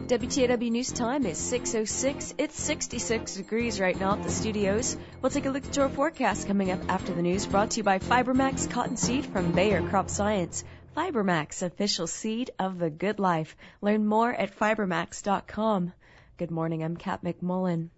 WTAW News Time is 6:06. It's 66 degrees right now at the studios. We'll take a look at your forecast coming up after the news, brought to you by FiberMax Cottonseed from Bayer Crop Science. FiberMax, official seed of the good life. Learn more at fibermax.com. Good morning, I'm Kat McMullen.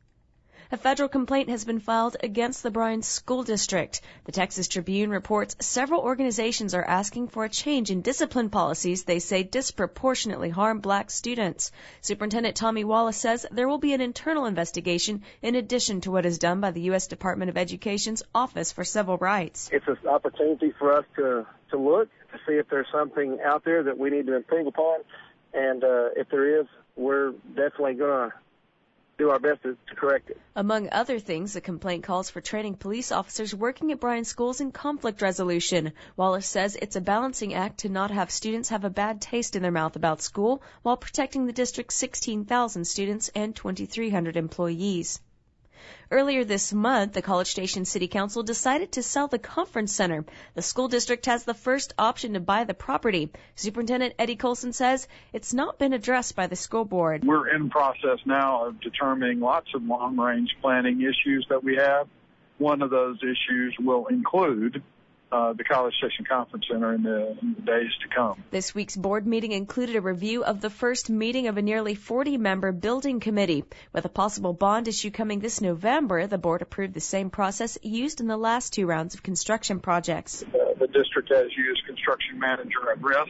A federal complaint has been filed against the Bryan School District. The Texas Tribune reports several organizations are asking for a change in discipline policies they say disproportionately harm black students. Superintendent Tommy Wallace says there will be an internal investigation in addition to what is done by the U.S. Department of Education's Office for Civil Rights. It's an opportunity for us to look, to see if there's something out there that we need to improve upon. And if there is, we're definitely going to do our best to correct it. Among other things, the complaint calls for training police officers working at Bryan schools in conflict resolution. Wallace says it's a balancing act to not have students have a bad taste in their mouth about school while protecting the district's 16,000 students and 2,300 employees. Earlier this month, the College Station City Council decided to sell the conference center. The school district has the first option to buy the property. Superintendent Eddie Colson says it's not been addressed by the school board. We're in process now of determining lots of long-range planning issues that we have. One of those issues will include the College Station Conference Center in the days to come. This week's board meeting included a review of the first meeting of a nearly 40-member building committee. With a possible bond issue coming this November, the board approved the same process used in the last two rounds of construction projects. The district has used construction manager at risk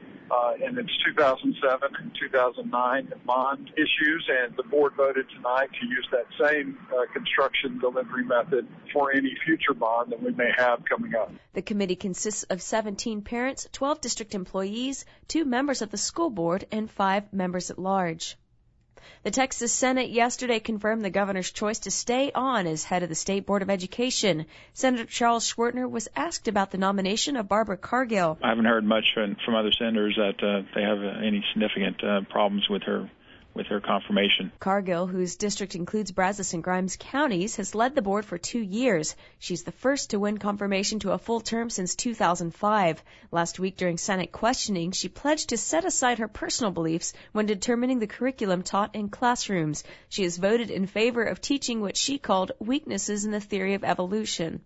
in its 2007 and 2009 bond issues, and the board voted tonight to use that same construction delivery method for any future bond that we may have coming up. The committee consists of 17 parents, 12 district employees, 2 members of the school board, and 5 members at large. The Texas Senate yesterday confirmed the governor's choice to stay on as head of the State Board of Education. Senator Charles Schwertner was asked about the nomination of Barbara Cargill. I haven't heard much from other senators that they have any significant problems with her confirmation. Cargill, whose district includes Brazos and Grimes counties, has led the board for 2 years. She's the first to win confirmation to a full term since 2005. Last week during Senate questioning, she pledged to set aside her personal beliefs when determining the curriculum taught in classrooms. She has voted in favor of teaching what she called weaknesses in the theory of evolution.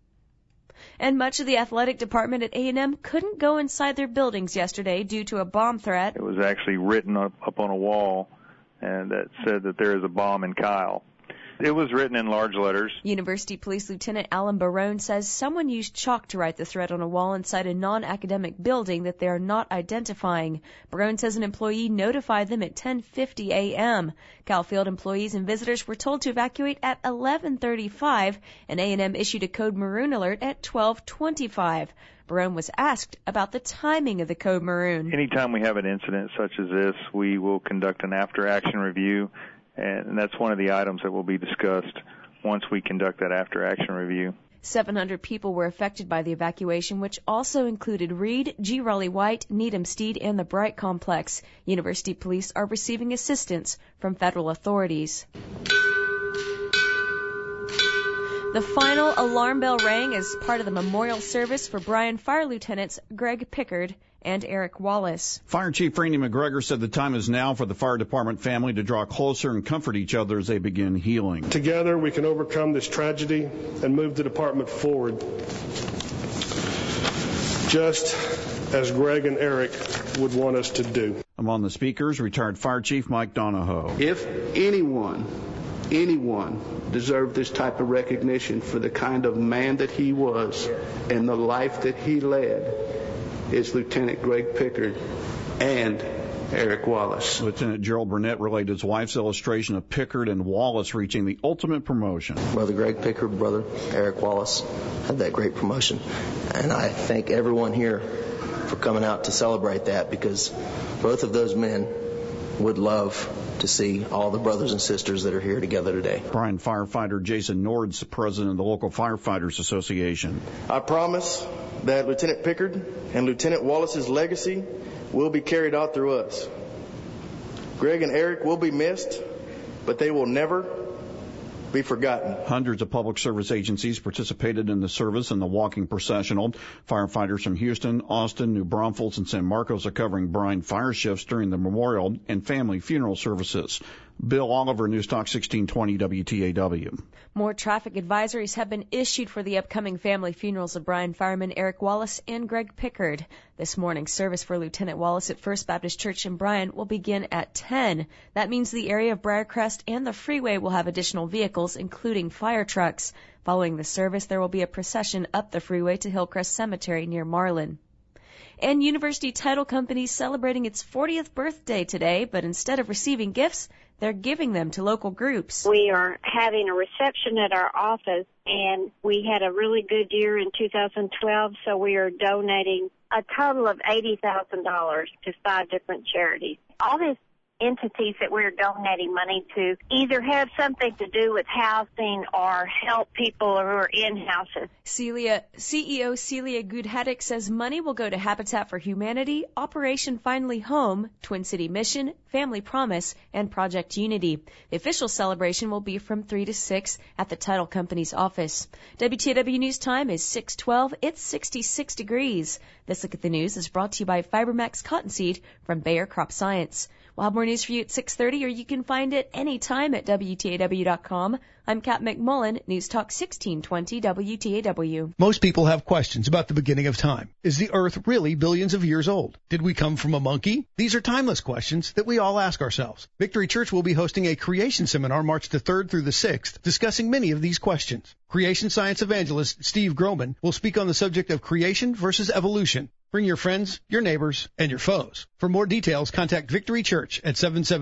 And much of the athletic department at A&M couldn't go inside their buildings yesterday due to a bomb threat. It was actually written up on a wall, and that said that there is a bomb in Kyle. It was written in large letters. University Police Lieutenant Alan Barone says someone used chalk to write the threat on a wall inside a non-academic building that they are not identifying. Barone says an employee notified them at 10:50 a.m. Cal Field employees and visitors were told to evacuate at 11:35, and A&M issued a code maroon alert at 12:25. Barone was asked about the timing of the code maroon. Anytime we have an incident such as this, we will conduct an after-action review, and that's one of the items that will be discussed once we conduct that after-action review. 700 people were affected by the evacuation, which also included Reed, G. Raleigh White, Needham Steed, and the Bright Complex. University police are receiving assistance from federal authorities. The final alarm bell rang as part of the memorial service for Bryan Fire Lieutenants Greg Pickard and Eric Wallace. Fire Chief Randy McGregor said the time is now for the fire department family to draw closer and comfort each other as they begin healing. Together we can overcome this tragedy and move the department forward, just as Greg and Eric would want us to do. Among the speakers, retired Fire Chief Mike Donahoe. If anyone deserved this type of recognition for the kind of man that he was and the life that he led, it's Lieutenant Greg Pickard and Eric Wallace. Lieutenant Gerald Burnett relayed his wife's illustration of Pickard and Wallace reaching the ultimate promotion. Brother Greg Pickard, brother Eric Wallace had that great promotion. And I thank everyone here for coming out to celebrate that, because both of those men would love to see all the brothers and sisters that are here together today. Bryan firefighter Jason Nord's the president of the local Firefighters Association. I promise that Lieutenant Pickard and Lieutenant Wallace's legacy will be carried out through us. Greg and Eric will be missed, but they will never be forgotten. Hundreds of public service agencies participated in the service and the walking processional. Firefighters from Houston, Austin, New Braunfels, and San Marcos are covering brine fire shifts during the memorial and family funeral services. Bill Oliver, News Talk 1620 WTAW. More traffic advisories have been issued for the upcoming family funerals of Bryan firemen Eric Wallace and Greg Pickard. This morning's service for Lieutenant Wallace at First Baptist Church in Bryan will begin at 10. That means the area of Briarcrest and the freeway will have additional vehicles, including fire trucks. Following the service, there will be a procession up the freeway to Hillcrest Cemetery near Marlin. And University Title Company celebrating its 40th birthday today, but instead of receiving gifts, they're giving them to local groups. We are having a reception at our office, and we had a really good year in 2012, so we are donating a total of $80,000 to 5 different charities. All these entities that we're donating money to either have something to do with housing or help people who are in houses. CEO Celia Goodhaddick says money will go to Habitat for Humanity, Operation Finally Home, Twin City Mission, Family Promise, and Project Unity. The official celebration will be from 3 to 6 at the title company's office. WTAW News Time is 6:12. It's 66 degrees. This Look at the News is brought to you by FiberMax Cottonseed from Bayer Crop Science. We'll have more news for you at 6:30, or you can find it anytime at WTAW.com. I'm Kat McMullen, News Talk 1620 WTAW. Most people have questions about the beginning of time. Is the Earth really billions of years old? Did we come from a monkey? These are timeless questions that we all ask ourselves. Victory Church will be hosting a creation seminar March the 3rd through the 6th, discussing many of these questions. Creation science evangelist Steve Groman will speak on the subject of creation versus evolution. Bring your friends, your neighbors, and your foes. For more details, contact Victory Church at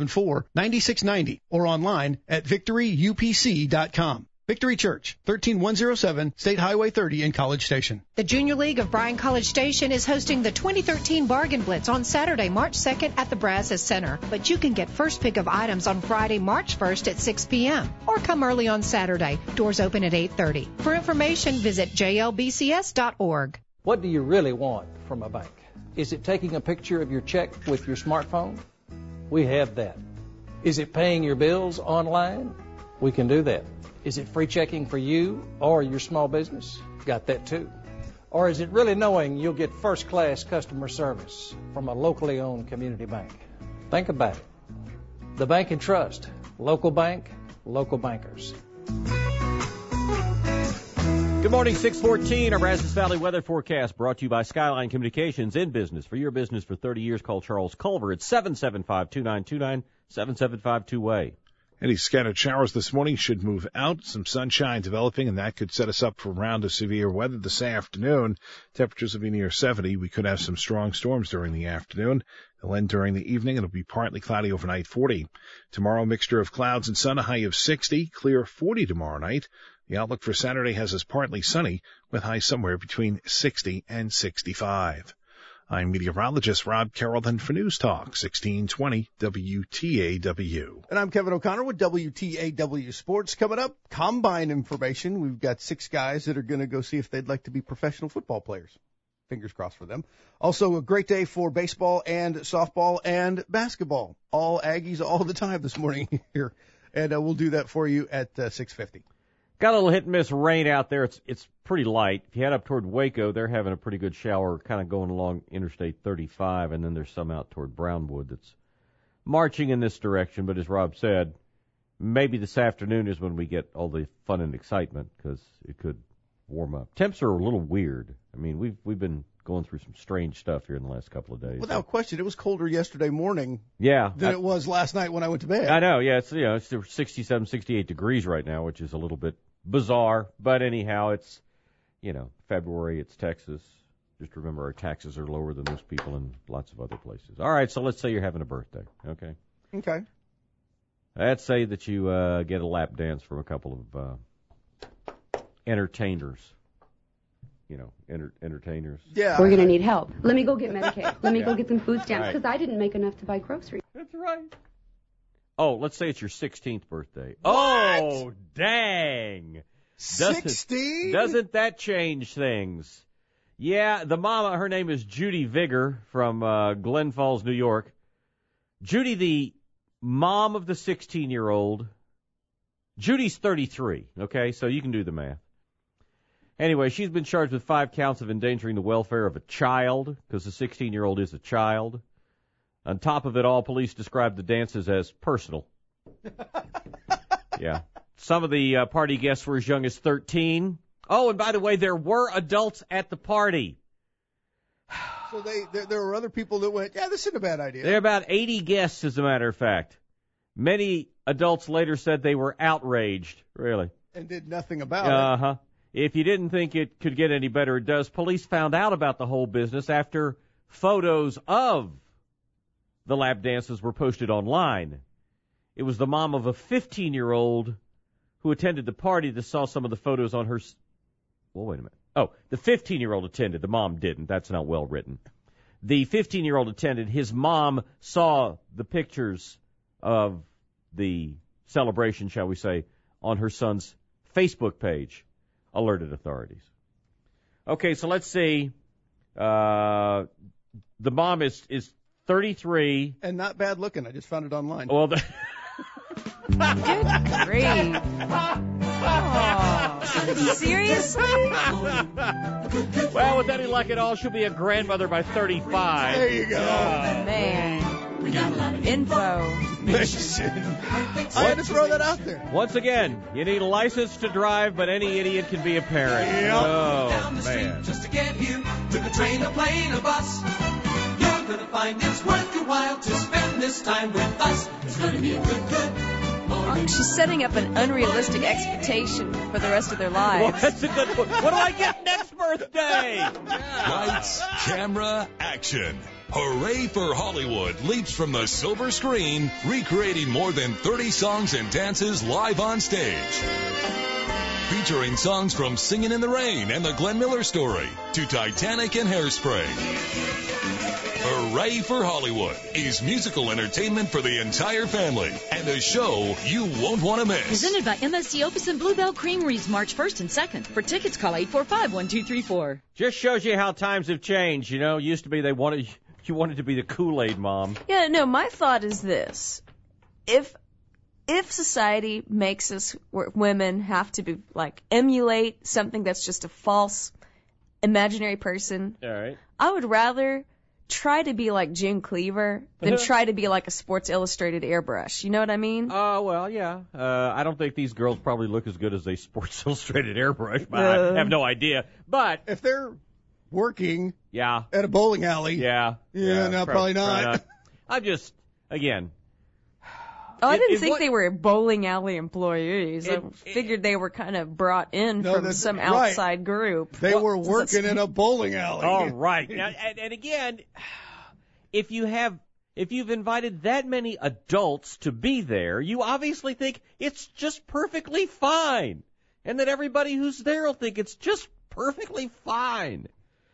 774-9690 or online at victoryupc.com. Victory Church, 13107 State Highway 30 in College Station. The Junior League of Bryan College Station is hosting the 2013 Bargain Blitz on Saturday, March 2nd at the Brazos Center. But you can get first pick of items on Friday, March 1st at 6 p.m. or come early on Saturday. Doors open at 8:30. For information, visit jlbcs.org. What do you really want from a bank? Is it taking a picture of your check with your smartphone? We have that. Is it paying your bills online? We can do that. Is it free checking for you or your small business? Got that too. Or is it really knowing you'll get first-class customer service from a locally owned community bank? Think about it. The Bank and Trust. Local bank, local bankers. Good morning, 614. Our Brazos Valley weather forecast brought to you by Skyline Communications. In business, for your business for 30 years, call Charles Culver at 775-2929, 775-2-WAY. Any scattered showers this morning should move out. Some sunshine developing, and that could set us up for a round of severe weather this afternoon. Temperatures will be near 70. We could have some strong storms during the afternoon. They'll end during the evening. It'll be partly cloudy overnight, 40. Tomorrow, mixture of clouds and sun, a high of 60. Clear 40 tomorrow night. The outlook for Saturday has us partly sunny, with highs somewhere between 60 and 65. I'm meteorologist Rob Carrollton for News Talk 1620 WTAW. And I'm Kevin O'Connor with WTAW Sports. Coming up, combine information. We've got 6 guys that are going to go see if they'd like to be professional football players. Fingers crossed for them. Also, a great day for baseball and softball and basketball. All Aggies all the time this morning here. And we'll do that for you at 6:50. Got a little hit and miss rain out there. It's pretty light. If you head up toward Waco, they're having a pretty good shower kind of going along Interstate 35, and then there's some out toward Brownwood that's marching in this direction. But as Rob said, maybe this afternoon is when we get all the fun and excitement because it could warm up. Temps are a little weird. I mean, we've been going through some strange stuff here in the last couple of days. Without question, it was colder yesterday morning than it was last night when I went to bed. I know, yeah. It's 67, 68 degrees right now, which is a little bit bizarre. But anyhow, it's, February, it's Texas. Just remember our taxes are lower than most people in lots of other places. All right, so let's say you're having a birthday, okay? Okay. Let's say that you get a lap dance from a couple of entertainers. Entertainers. Yeah. We're going to need help. Let me go get Medicaid. Let me go get some food stamps because I didn't make enough to buy groceries. That's right. Oh, let's say it's your 16th birthday. What? Oh, dang. 16? Doesn't that change things? Yeah, the mama, her name is Judy Vigor from Glen Falls, New York. Judy, the mom of the 16-year-old, Judy's 33, okay? So you can do the math. Anyway, she's been charged with 5 counts of endangering the welfare of a child, because the 16-year-old is a child. On top of it all, police described the dances as personal. Yeah. Some of the party guests were as young as 13. Oh, and by the way, there were adults at the party. So there were other people that went, yeah, this isn't a bad idea. There are about 80 guests, as a matter of fact. Many adults later said they were outraged. Really. And did nothing about it. Uh-huh. If you didn't think it could get any better, it does. Police found out about the whole business after photos of the lap dances were posted online. It was the mom of a 15-year-old who attended the party that saw some of the photos on her... Well, wait a minute. Oh, the 15-year-old attended. The mom didn't. That's not well written. The 15-year-old attended. His mom saw the pictures of the celebration, shall we say, on her son's Facebook page. Alerted authorities. Okay, so let's see. The mom is 33. And not bad looking. I just found it online. Well, Good grief. Oh, seriously? Well, with any luck at all, she'll be a grandmother by 35. There you go. Man, we got a lot of info. Listen, I had to throw that out there. Once again, you need a license to drive, but any idiot can be a parent. Yep. Oh, down the man. street just to get here. Took a train, a plane, a bus. You're gonna find it's worth your while to spend this time with us. It's gonna be a good morning. She's setting up an unrealistic expectation for the rest of their lives. Well, that's a good one. What do I get next birthday? Lights, camera, action. Hooray for Hollywood leaps from the silver screen, recreating more than 30 songs and dances live on stage. Featuring songs from Singin' in the Rain and The Glenn Miller Story to Titanic and Hairspray. Hooray for Hollywood is musical entertainment for the entire family and a show you won't want to miss. Presented by MSC Opus and Bluebell Creameries, March 1st and 2nd. For tickets, call 845-1234. Just shows you how times have changed. You know, used to be you wanted to be the Kool-Aid mom. Yeah, no, my thought is this. If society makes us, women, have to be, emulate something that's just a false, imaginary person, all right, I would rather try to be like June Cleaver than try to be like a Sports Illustrated airbrush. You know what I mean? Well, yeah. I don't think these girls probably look as good as a Sports Illustrated airbrush, but I have no idea. But if they're working at a bowling alley, probably not. I'm just, again... I didn't think they were bowling alley employees. I figured they were kind of brought in from some outside group. They were working in a bowling alley. All right. Now, and again, if you've invited that many adults to be there, you obviously think it's just perfectly fine. And that everybody who's there will think it's just perfectly fine.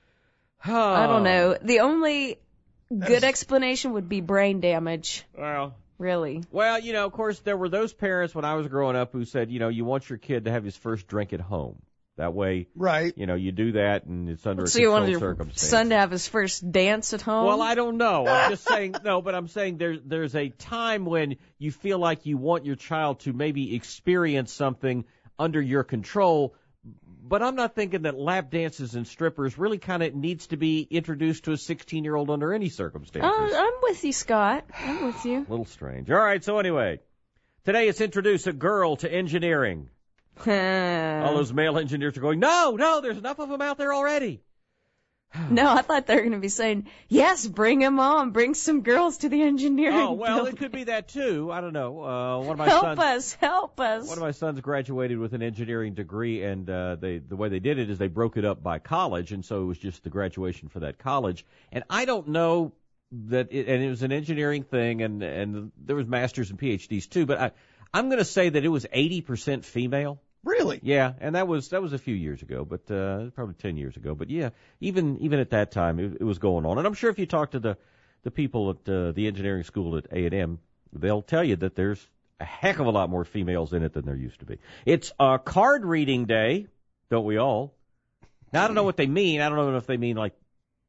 I don't know. The only good explanation would be brain damage. Well... Really? Well, of course, there were those parents when I was growing up who said, you want your kid to have his first drink at home. That way, right? You do that and it's under a controlled circumstance. So you want your son to have his first dance at home? Well, I don't know. I'm just saying, but I'm saying there's a time when you feel like you want your child to maybe experience something under your control. But I'm not thinking that lap dances and strippers really kind of needs to be introduced to a 16-year-old under any circumstances. I'm with you, Scott. I'm with you. A little strange. All right, so anyway, today it's introduce a girl to engineering. All those male engineers are going, no, there's enough of them out there already. No, I thought they were going to be saying, yes, bring them on. Bring some girls to the engineering building. It could be that, too. I don't know. One of my help us. One of my sons graduated with an engineering degree, and the way they did it is they broke it up by college, and so it was just the graduation for that college. And I don't know that it was an engineering thing, and there was masters and PhDs, too, but I'm going to say that it was 80% female. Really? Yeah, and that was a few years ago, but probably 10 years ago. But yeah, even at that time, it was going on. And I'm sure if you talk to the people at the engineering school at A&M, they'll tell you that there's a heck of a lot more females in it than there used to be. It's card reading day, don't we all? Now, I don't know what they mean. I don't know if they mean like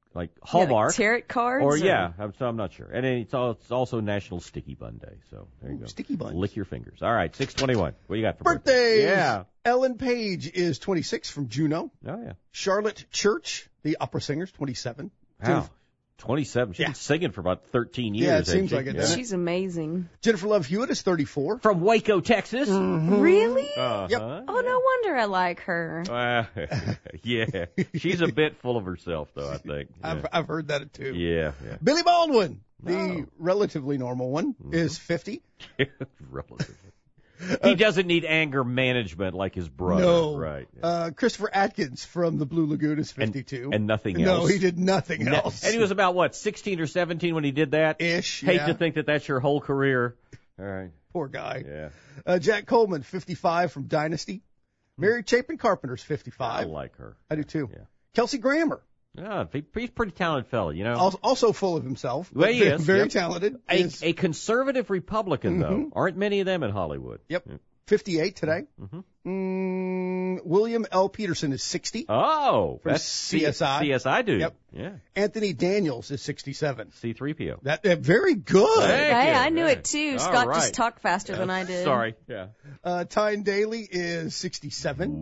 Hallmark. Tarot cards? Or yeah, I'm not sure. And it's also National Sticky Bun Day. So there you go. Sticky buns. Lick your fingers. All right, 621. What do you got for birthdays? Yeah. Ellen Page is 26 from Juneau. Oh, yeah. Charlotte Church, the opera singer, is 27. Wow. 27. She's been singing for about 13 years. Yeah, it seems like it. Yeah. She's amazing. Jennifer Love Hewitt is 34. From Waco, Texas. Mm-hmm. Really? Yep. Oh, no wonder I like her. Yeah. She's a bit full of herself, though, I think. Yeah. I've heard that too. Yeah. Billy Baldwin, the relatively normal one, is 50. Relatively. He doesn't need anger management like his brother. No. Right. Christopher Atkins from the Blue Lagoon is 52. And nothing else. No, he did nothing else. And he was about, 16 or 17 when he did that? Ish, Hate to think that that's your whole career. All right. Poor guy. Yeah. Jack Coleman, 55 from Dynasty. Mary Chapin Carpenter's 55. I like her. I do too. Yeah. Kelsey Grammer. Yeah, he's a pretty talented fella, you know. Also full of himself. Well, he is. Very talented. A conservative Republican, though. Aren't many of them in Hollywood. Yep. 58 today. William L. Peterson is 60. Oh, that's CSI. CSI dude. Yep. Yeah. Anthony Daniels is 67. C-3PO. That very good. Hey, I knew it too. All Scott right. just talked faster than I did. Sorry. Yeah. Tyne Daly is 67.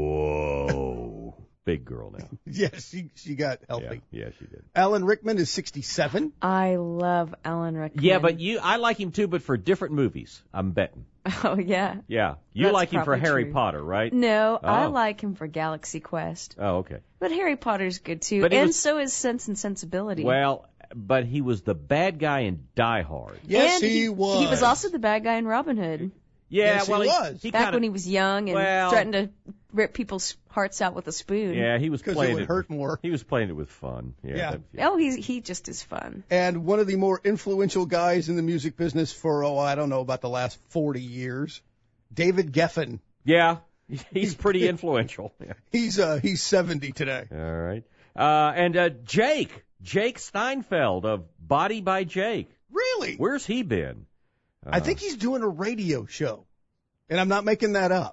Whoa. Big girl now. Yes, she got healthy. Yeah, she did. Alan Rickman is 67. I love Alan Rickman. Yeah, but I like him too, but for different movies. I'm betting. Oh, yeah. Yeah. You That's like him for probably Harry true. Potter, right? No, I Oh. like him for Galaxy Quest. Oh, okay. But Harry Potter's good too. But he And was- so is Sense and Sensibility. Well, but he was the bad guy in Die Hard. Yes, and he was. He was also the bad guy in Robin Hood. Yeah, Yes, well, he was. He Back kinda, when he was young and threatened to rip people's hearts out with a spoon. Yeah, he was 'Cause playing it would hurt more. He was playing it with fun. Yeah. Oh, he just is fun. And one of the more influential guys in the music business for, I don't know, about the last 40 years, David Geffen. Yeah, he's pretty influential. Yeah. He's 70 today. All right. And Jake Steinfeld of Body by Jake. Really? Where's he been? I think he's doing a radio show. And I'm not making that up.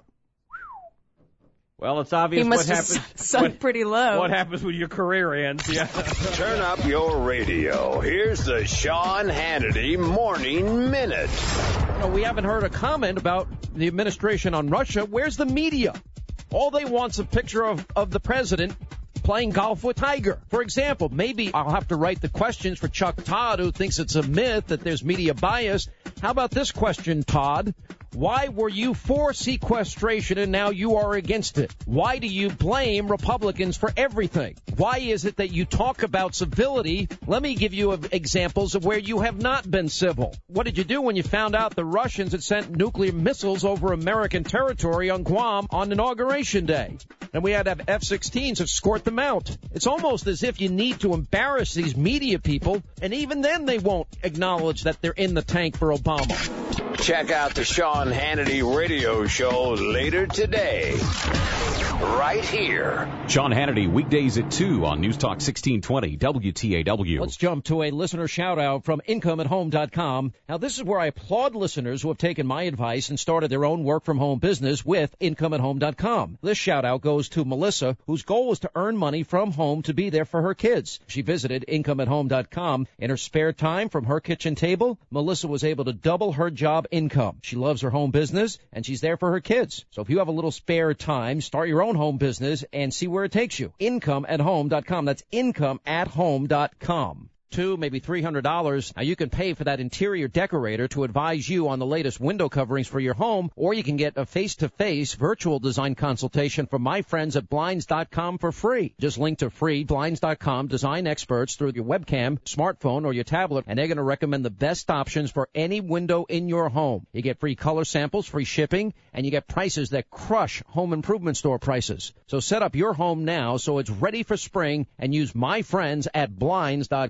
Well, it's obvious He must what have happens. sunk pretty low. What happens when your career ends? Yeah. Turn up your radio. Here's the Sean Hannity Morning Minute. We haven't heard a comment about the administration on Russia. Where's the media? All they want's a picture of the president playing golf with Tiger. For example, maybe I'll have to write the questions for Chuck Todd, who thinks it's a myth that there's media bias. How about this question, Todd? Why were you for sequestration and now you are against it? Why do you blame Republicans for everything? Why is it that you talk about civility? Let me give you examples of where you have not been civil. What did you do when you found out the Russians had sent nuclear missiles over American territory on Guam on Inauguration Day? And we had to have F-16s escort them out. It's almost as if you need to embarrass these media people, and even then they won't acknowledge that they're in the tank for Obama. Check out the Sean Hannity radio show later today. Right here. Sean Hannity, weekdays at 2 on News Talk 1620 WTAW. Let's jump to a listener shout-out from IncomeAtHome.com. Now, this is where I applaud listeners who have taken my advice and started their own work-from-home business with IncomeAtHome.com. This shout-out goes to Melissa, whose goal was to earn money from home to be there for her kids. She visited IncomeAtHome.com. In her spare time from her kitchen table, Melissa was able to double her job income. She loves her home business, and she's there for her kids. So if you have a little spare time, start your own home business and see where it takes you. IncomeAtHome.com. That's IncomeAtHome.com. $200, maybe $300. Now you can pay for that interior decorator to advise you on the latest window coverings for your home, or you can get a face-to-face virtual design consultation from my friends at Blinds.com for free. Just link to free Blinds.com design experts through your webcam, smartphone, or your tablet, and they're going to recommend the best options for any window in your home. You get free color samples, free shipping, and you get prices that crush home improvement store prices. So set up your home now so it's ready for spring and use my friends at Blinds.com.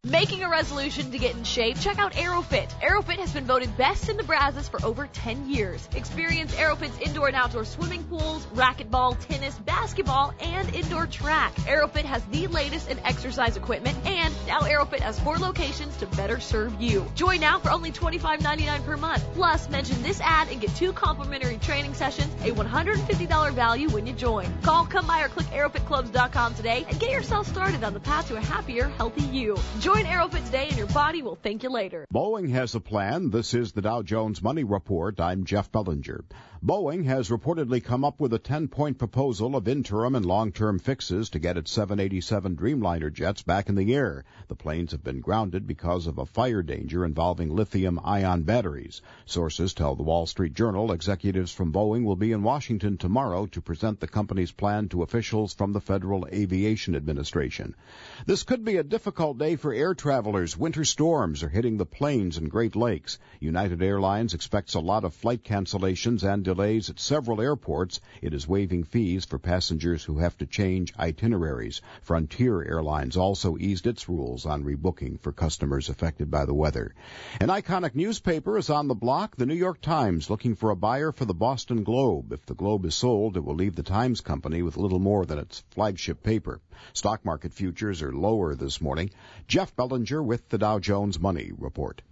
Making a resolution to get in shape? Check out AeroFit. AeroFit has been voted best in the Brazos for over 10 years. Experience AeroFit's indoor and outdoor swimming pools, racquetball, tennis, basketball, and indoor track. AeroFit has the latest in exercise equipment, and now AeroFit has 4 locations to better serve you. Join now for only $25.99 per month. Plus, mention this ad and get 2 complimentary training sessions, a $150 value when you join. Call, come by, or click aerofitclubs.com today and get yourself started on the path to a happier, healthy you. Join AeroFit today and your body will thank you later. Boeing has a plan. This is the Dow Jones Money Report. I'm Jeff Bellinger. Boeing has reportedly come up with a 10-point proposal of interim and long-term fixes to get its 787 Dreamliner jets back in the air. The planes have been grounded because of a fire danger involving lithium-ion batteries. Sources tell the Wall Street Journal executives from Boeing will be in Washington tomorrow to present the company's plan to officials from the Federal Aviation Administration. This could be a difficult day for air travelers. Winter storms are hitting the plains and Great Lakes. United Airlines expects a lot of flight cancellations and delays at several airports. It is waiving fees for passengers who have to change itineraries. Frontier Airlines also eased its rules on rebooking for customers affected by the weather. An iconic newspaper is on the block. The New York Times looking for a buyer for the Boston Globe. If the Globe is sold, it will leave the Times Company with little more than its flagship paper. Stock market futures are lower this morning. Jeff Bellinger with the Dow Jones Money Report.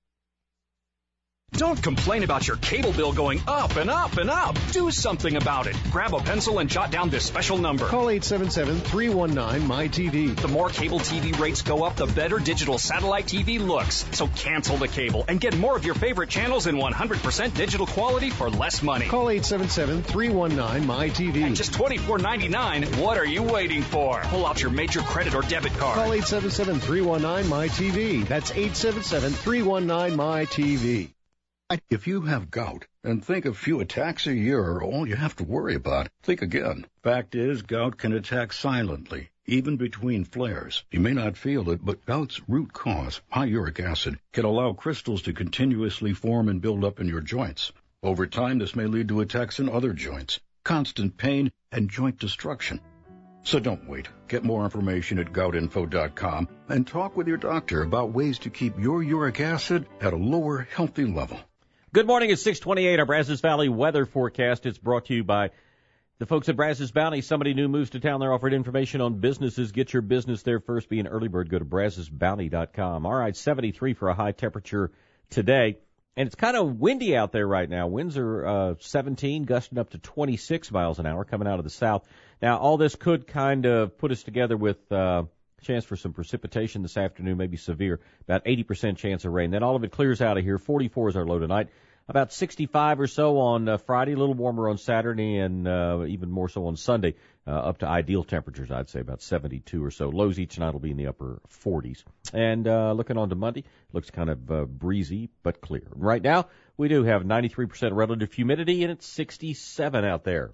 Don't complain about your cable bill going up and up and up. Do something about it. Grab a pencil and jot down this special number. Call 877-319-MyTV. The more cable TV rates go up, the better digital satellite TV looks. So cancel the cable and get more of your favorite channels in 100% digital quality for less money. Call 877-319-MyTV. At just $24.99, what are you waiting for? Pull out your major credit or debit card. Call 877-319-MyTV. That's 877-319-MyTV. If you have gout and think a few attacks a year are all you have to worry about, think again. Fact is, gout can attack silently, even between flares. You may not feel it, but gout's root cause, high uric acid, can allow crystals to continuously form and build up in your joints. Over time, this may lead to attacks in other joints, constant pain, and joint destruction. So don't wait. Get more information at goutinfo.com and talk with your doctor about ways to keep your uric acid at a lower, healthy level. Good morning. It's 6:28. Our Brazos Valley weather forecast. It's brought to you by the folks at Brazos Valley. Somebody new moves to town. They're offering information on businesses. Get your business there first. Be an early bird. Go to brazosvalley.com. All right, 73 for a high temperature today. And it's kind of windy out there right now. Winds are 17, gusting up to 26 miles an hour coming out of the south. Now, all this could kind of put us together with chance for some precipitation this afternoon, maybe severe, about 80% chance of rain. Then all of it clears out of here. 44 is our low tonight. About 65 or so on Friday, a little warmer on Saturday, and even more so on Sunday, up to ideal temperatures, I'd say about 72 or so. Lows each night will be in the upper 40s. And looking on to Monday, looks kind of breezy but clear. Right now, we do have 93% relative humidity, and it's 67 out there.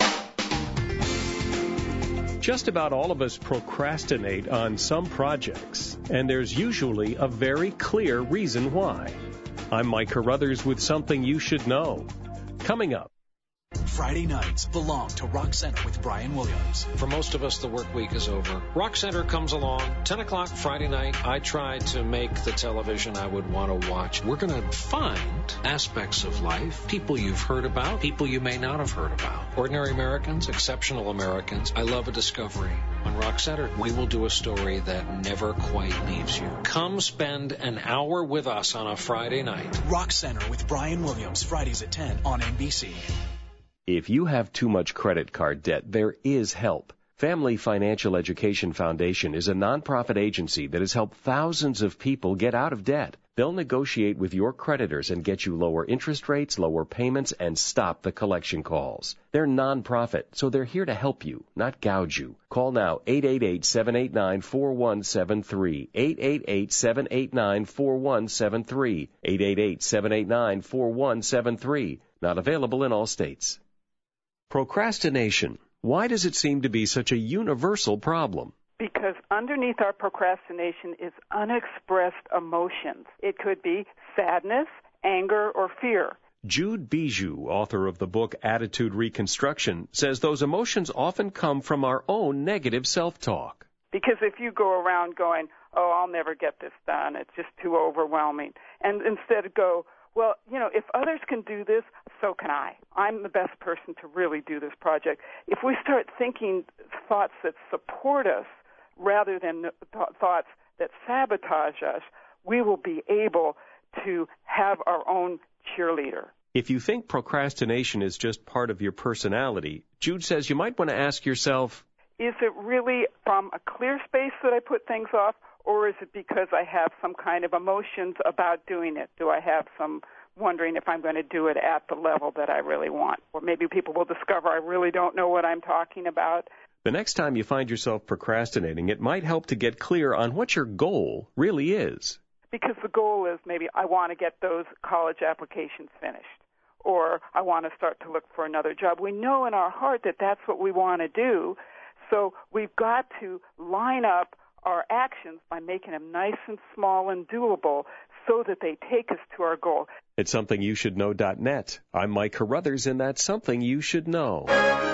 Just about all of us procrastinate on some projects, and there's usually a very clear reason why. I'm Mike Carruthers with something you should know. Coming up. Friday nights belong to Rock Center with Brian Williams. For most of us, the work week is over. Rock Center comes along, 10 o'clock Friday night. I try to make the television I would want to watch. We're going to find aspects of life, people you've heard about, people you may not have heard about. Ordinary Americans, exceptional Americans. I love a discovery. On Rock Center, we will do a story that never quite leaves you. Come spend an hour with us on a Friday night. Rock Center with Brian Williams, Fridays at 10 on NBC. If you have too much credit card debt, there is help. Family Financial Education Foundation is a nonprofit agency that has helped thousands of people get out of debt. They'll negotiate with your creditors and get you lower interest rates, lower payments, and stop the collection calls. They're nonprofit, so they're here to help you, not gouge you. Call now, 888-789-4173, 888-789-4173, 888-789-4173. Not available in all states. Procrastination. Why does it seem to be such a universal problem? Because underneath our procrastination is unexpressed emotions. It could be sadness, anger, or fear. Jude Bijou, author of the book Attitude Reconstruction, says those emotions often come from our own negative self-talk. Because if you go around going, oh, I'll never get this done. It's just too overwhelming. And instead go, well, if others can do this, so can I. I'm the best person to really do this project. If we start thinking thoughts that support us rather than thoughts that sabotage us, we will be able to have our own cheerleader. If you think procrastination is just part of your personality, Jude says you might want to ask yourself, is it really from a clear space that I put things off, or is it because I have some kind of emotions about doing it? Do I have some wondering if I'm going to do it at the level that I really want? Or maybe people will discover I really don't know what I'm talking about. The next time you find yourself procrastinating, it might help to get clear on what your goal really is. Because the goal is maybe I want to get those college applications finished, or I want to start to look for another job. We know in our heart that that's what we want to do, so we've got to line up our actions by making them nice and small and doable so that they take us to our goal. It's SomethingYouShouldKnow.net. I'm Mike Carruthers, and that's Something You Should Know.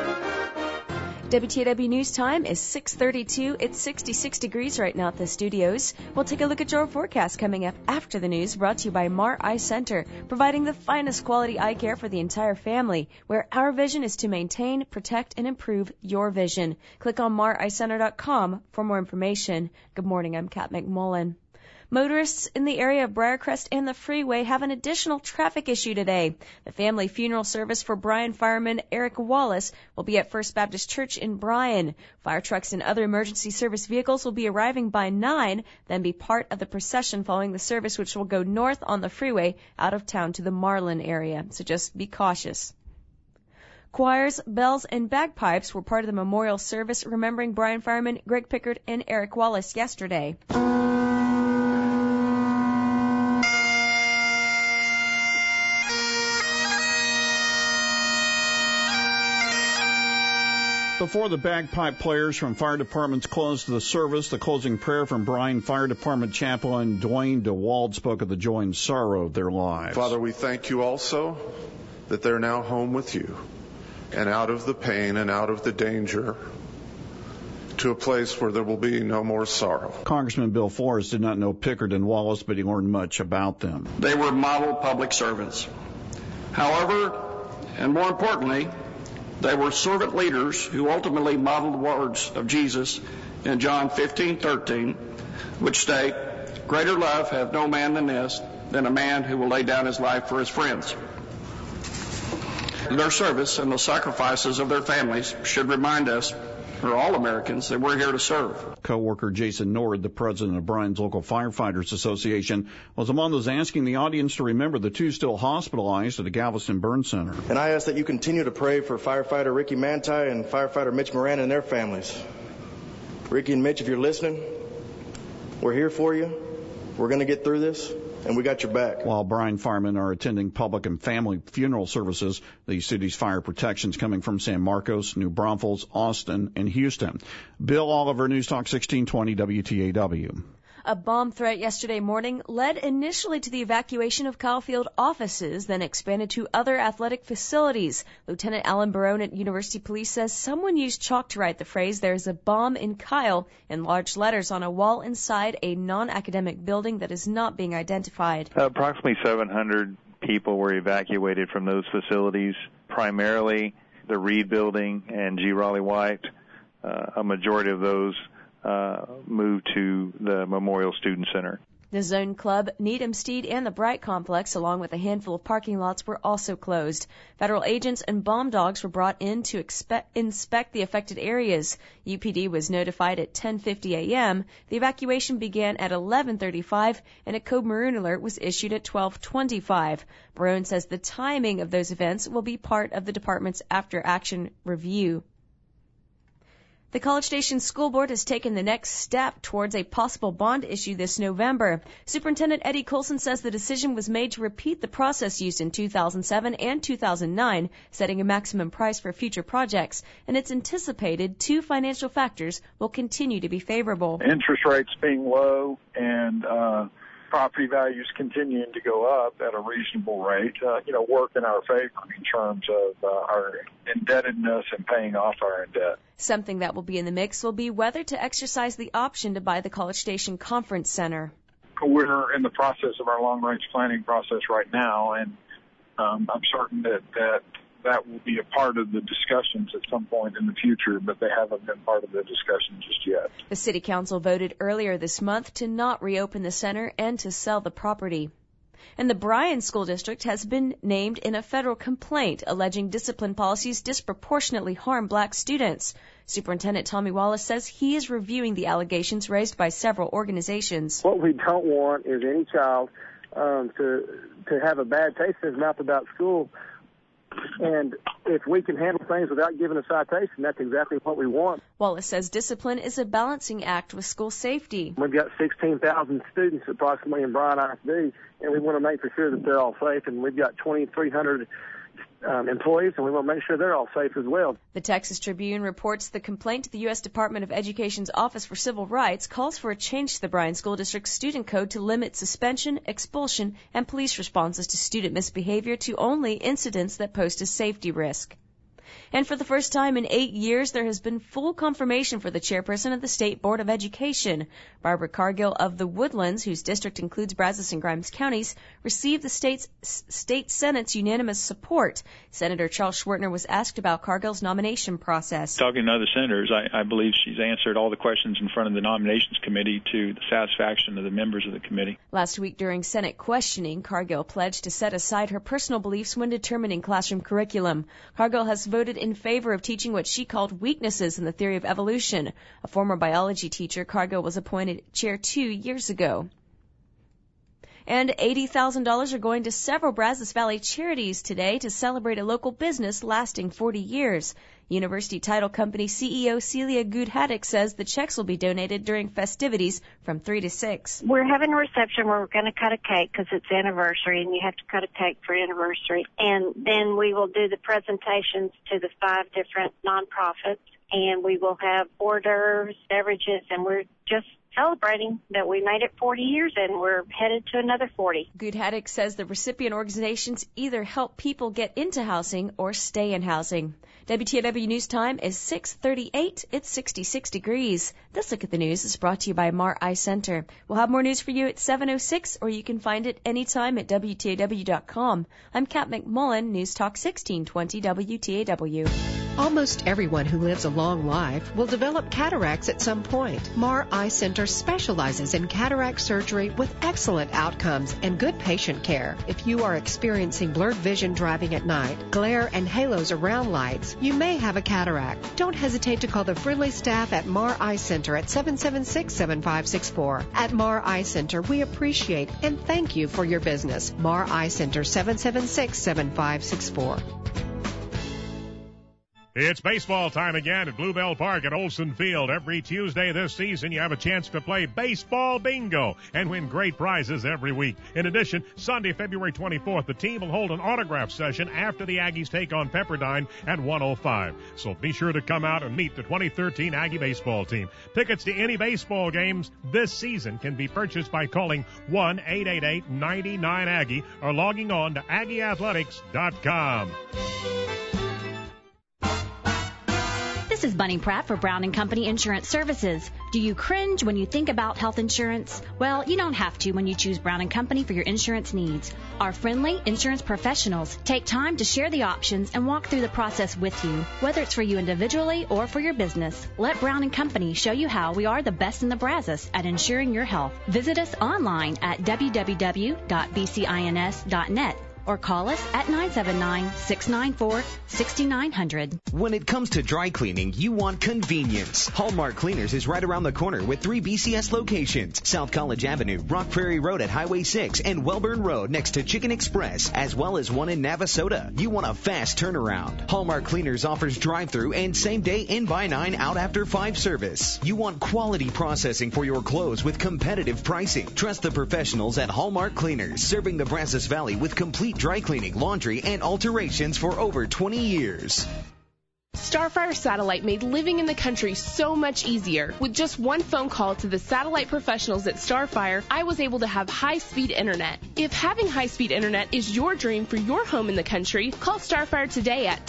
WTAW News Time is 6:32. It's 66 degrees right now at the studios. We'll take a look at your forecast coming up after the news, brought to you by Mar Eye Center, providing the finest quality eye care for the entire family, where our vision is to maintain, protect, and improve your vision. Click on mareyecenter.com for more information. Good morning, I'm Kat McMullen. Motorists in the area of Briarcrest and the freeway have an additional traffic issue today. The family funeral service for Bryan fireman Eric Wallace will be at First Baptist Church in Bryan. Fire trucks and other emergency service vehicles will be arriving by 9, then be part of the procession following the service, which will go north on the freeway out of town to the Marlin area. So just be cautious. Choirs, bells, and bagpipes were part of the memorial service remembering Bryan firemen Greg Pickard and Eric Wallace yesterday. Before the bagpipe players from fire departments closed the service, the closing prayer from Bryan Fire Department Chaplain Dwayne DeWald spoke of the joy and sorrow of their lives. Father, we thank you also that they're now home with you and out of the pain and out of the danger to a place where there will be no more sorrow. Congressman Bill Forrest did not know Pickard and Wallace, but he learned much about them. They were model public servants. However, and more importantly, they were servant leaders who ultimately modeled the words of Jesus in John 15:13, which state, "Greater love hath no man than this, than a man who will lay down his life for his friends." Their service and the sacrifices of their families should remind us, or all Americans, that we're here to serve. Co-worker Jason Nord, the president of Bryan's Local Firefighters Association, was among those asking the audience to remember the two still hospitalized at the Galveston Burn Center. And I ask that you continue to pray for firefighter Ricky Manti and firefighter Mitch Moran and their families. Ricky and Mitch, if you're listening, we're here for you. We're going to get through this, and we got your back. While Bryan firemen are attending public and family funeral services, the city's fire protection's coming from San Marcos, New Braunfels, Austin, and Houston. Bill Oliver, News Talk 1620 WTAW. A bomb threat yesterday morning led initially to the evacuation of Kyle Field offices, then expanded to other athletic facilities. Lieutenant Alan Barone at University Police says someone used chalk to write the phrase, "There's a bomb in Kyle," in large letters on a wall inside a non-academic building that is not being identified. Approximately 700 people were evacuated from those facilities, primarily the Reed Building and G. Raleigh White. A majority of those moved to the Memorial Student Center. The Zone Club, Needham Steed, and the Bright Complex, along with a handful of parking lots, were also closed. Federal agents and bomb dogs were brought in to inspect the affected areas. UPD was notified at 10:50 a.m. The evacuation began at 11:35, and a code maroon alert was issued at 12:25. Barone says the timing of those events will be part of the department's after-action review. The College Station School Board has taken the next step towards a possible bond issue this November. Superintendent Eddie Coulson says the decision was made to repeat the process used in 2007 and 2009, setting a maximum price for future projects, and it's anticipated two financial factors will continue to be favorable. Interest rates being low and property values continuing to go up at a reasonable rate, work in our favor in terms of our indebtedness and paying off our debt. Something that will be in the mix will be whether to exercise the option to buy the College Station Conference Center. We're in the process of our long-range planning process right now, and I'm certain that will be a part of the discussions at some point in the future, but they haven't been part of the discussion just yet. The City Council voted earlier this month to not reopen the center and to sell the property. And the Bryan School District has been named in a federal complaint alleging discipline policies disproportionately harm black students. Superintendent Tommy Wallace says he is reviewing the allegations raised by several organizations. What we don't want is any child to have a bad taste in his mouth about school. And if we can handle things without giving a citation, that's exactly what we want. Wallace says discipline is a balancing act with school safety. We've got 16,000 students approximately in Bryan ISD, and we want to make for sure that they're all safe. And we've got 2,300 employees, and we want to make sure they're all safe as well. The Texas Tribune reports the complaint to the U.S. Department of Education's Office for Civil Rights calls for a change to the Bryan School District's student code to limit suspension, expulsion, and police responses to student misbehavior to only incidents that pose a safety risk. And for the first time in 8 years, there has been full confirmation for the chairperson of the State Board of Education. Barbara Cargill of the Woodlands, whose district includes Brazos and Grimes counties, received the state Senate's unanimous support. Senator Charles Schwertner was asked about Cargill's nomination process. Talking to other senators, I believe she's answered all the questions in front of the nominations committee to the satisfaction of the members of the committee. Last week during Senate questioning, Cargill pledged to set aside her personal beliefs when determining classroom curriculum. Cargill has voted in favor of teaching what she called weaknesses in the theory of evolution. A former biology teacher, Cargill was appointed chair 2 years ago. And $80,000 are going to several Brazos Valley charities today to celebrate a local business lasting 40 years. University Title Company CEO Celia Good-Haddock says the checks will be donated during festivities from 3 to 6. We're having a reception where we're going to cut a cake because it's anniversary, and you have to cut a cake for anniversary. And then we will do the presentations to the 5 different nonprofits, and we will have hors d'oeuvres, beverages, and we're just celebrating that we made it 40 years and we're headed to another 40. Good-Haddock says the recipient organizations either help people get into housing or stay in housing. WTAW News Time is 6:38. It's 66 degrees. This Look at the News is brought to you by Mar Eye Center. We'll have more news for you at 7:06, or you can find it anytime at WTAW.com. I'm Kat McMullen, News Talk 1620 WTAW. Almost everyone who lives a long life will develop cataracts at some point. Mar Eye Center specializes in cataract surgery with excellent outcomes and good patient care. If you are experiencing blurred vision driving at night, glare and halos around lights, you may have a cataract. Don't hesitate to call the friendly staff at Mar Eye Center at 776-7564. At Mar Eye Center, we appreciate and thank you for your business. Mar Eye Center, 776-7564. It's baseball time again at Bluebell Park at Olson Field. Every Tuesday this season, you have a chance to play baseball bingo and win great prizes every week. In addition, Sunday, February 24th, the team will hold an autograph session after the Aggies take on Pepperdine at 1:05. So be sure to come out and meet the 2013 Aggie baseball team. Tickets to any baseball games this season can be purchased by calling 1-888-99-AGGIE or logging on to AggieAthletics.com. This is Bunny Pratt for Brown & Company Insurance Services. Do you cringe when you think about health insurance? Well, you don't have to when you choose Brown & Company for your insurance needs. Our friendly insurance professionals take time to share the options and walk through the process with you, whether it's for you individually or for your business. Let Brown & Company show you how we are the best in the Brazos at insuring your health. Visit us online at www.bcins.net. or call us at 979-694-6900. When it comes to dry cleaning, you want convenience. Hallmark Cleaners is right around the corner with 3 BCS locations: South College Avenue, Rock Prairie Road at Highway 6, and Welburn Road next to Chicken Express, as well as one in Navasota. You want a fast turnaround. Hallmark Cleaners offers drive-through and same-day in-by-9, out after 5 service. You want quality processing for your clothes with competitive pricing. Trust the professionals at Hallmark Cleaners, serving the Brazos Valley with complete dry cleaning, laundry, and alterations for over 20 years. Starfire Satellite made living in the country so much easier. With just one phone call to the satellite professionals at Starfire, I was able to have high-speed internet. If having high-speed internet is your dream for your home in the country, call Starfire today at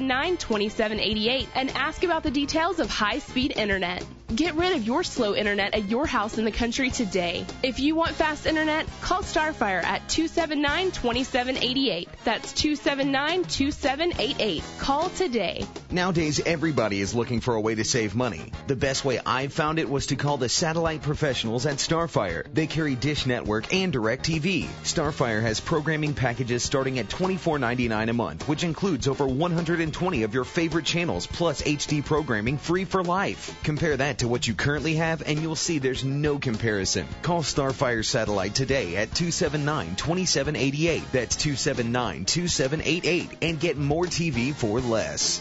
279-2788 and ask about the details of high-speed internet. Get rid of your slow internet at your house in the country today. If you want fast internet, call Starfire at 279-2788. That's 279-2788. Call today. Nowadays, everybody is looking for a way to save money. The best way I've found it was to call the satellite professionals at Starfire. They carry Dish Network and DirecTV. Starfire has programming packages starting at $24.99 a month, which includes over 120 of your favorite channels plus HD programming free for life. Compare that to what you currently have and you'll see there's no comparison. Call Starfire Satellite today at 279-2788. That's 279-2788 and get more TV for less.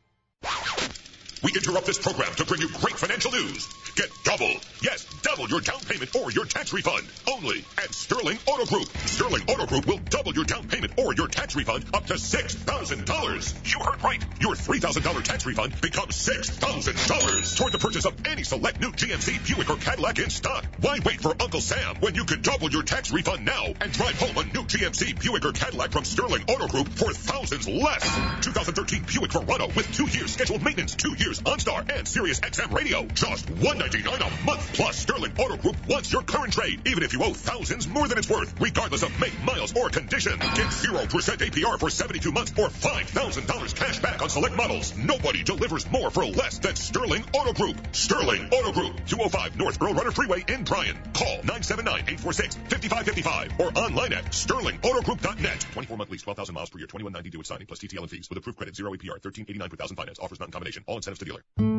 We interrupt this program to bring you great financial news. Get double your down payment or your tax refund only at Sterling Auto Group. Sterling Auto Group will double your down payment or your tax refund up to $6,000. You heard right. Your $3,000 tax refund becomes $6,000 toward the purchase of any select new GMC, Buick, or Cadillac in stock. Why wait for Uncle Sam when you could double your tax refund now and drive home a new GMC, Buick, or Cadillac from Sterling Auto Group for thousands less? 2013 Buick Verano with 2 years scheduled maintenance, 2 years OnStar and Sirius XM radio. Just $199 a month. Plus, Sterling Auto Group wants your current trade, even if you owe thousands more than it's worth, regardless of make, miles, or condition. Get 0% APR for 72 months or $5,000 cash back on select models. Nobody delivers more for less than Sterling Auto Group. Sterling Auto Group, 205 North Earl Runner Freeway in Bryan. Call 979-846-5555 or online at sterlingautogroup.net. 24-month lease, 12,000 miles per year, $21.90 due at signing plus TTL and fees. With approved credit, 0 APR, $13.89 per thousand finance. Offers not in combination. All incentives to dealer.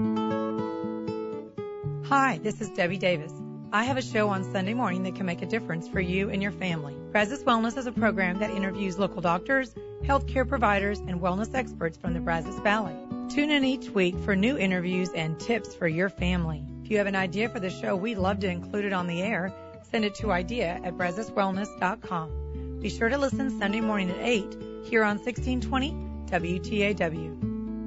Hi, this is Debbie Davis. I have a show on Sunday morning that can make a difference for you and your family. Brazos Wellness is a program that interviews local doctors, healthcare providers, and wellness experts from the Brazos Valley. Tune in each week for new interviews and tips for your family. If you have an idea for the show, we'd love to include it on the air. Send it to idea@brazoswellness.com. Be sure to listen Sunday morning at 8 here on 1620 WTAW.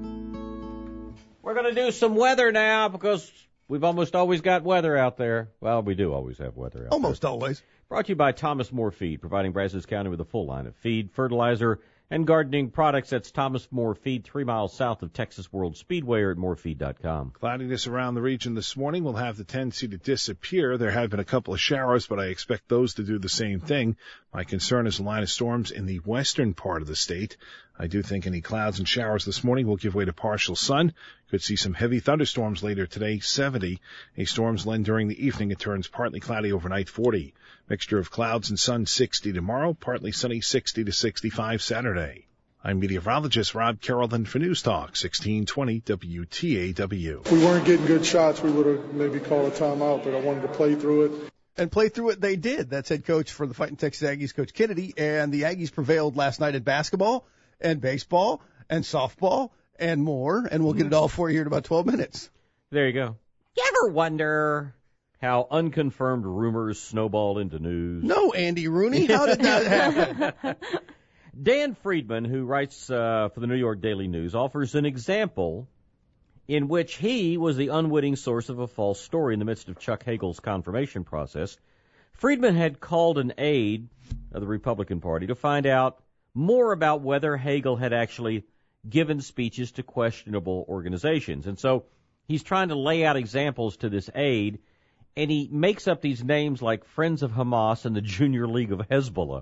We're going to do some weather now because we've almost always got weather out there. Well, we do always have weather out there. Almost always. Brought to you by Thomas More Feed, providing Brazos County with a full line of feed, fertilizer, and gardening products. That's Thomas More Feed, 3 miles south of Texas World Speedway, or at morefeed.com. Cloudiness around the region this morning will have the tendency to disappear. There have been a couple of showers, but I expect those to do the same thing. My concern is a line of storms in the western part of the state. I do think any clouds and showers this morning will give way to partial sun. Could see some heavy thunderstorms later today, 70. A storm's lend during the evening. It turns partly cloudy overnight, 40. Mixture of clouds and sun, 60 tomorrow. Partly sunny, 60 to 65 Saturday. I'm meteorologist Rob Carrollton for News Talk, 1620 WTAW. If we weren't getting good shots, we would have maybe called a timeout, but I wanted to play through it. And play through it they did. That's head coach for the Fighting Texas Aggies, Coach Kennedy. And the Aggies prevailed last night in basketball and baseball and softball and more. And we'll get it all for you here in about 12 minutes. There you go. You ever wonder how unconfirmed rumors snowballed into news? No, Andy Rooney. How did that happen? Dan Friedman, who writes for the New York Daily News, offers an example in which he was the unwitting source of a false story in the midst of Chuck Hagel's confirmation process. Friedman had called an aide of the Republican Party to find out more about whether Hagel had actually given speeches to questionable organizations. And so he's trying to lay out examples to this aide, and he makes up these names like Friends of Hamas and the Junior League of Hezbollah.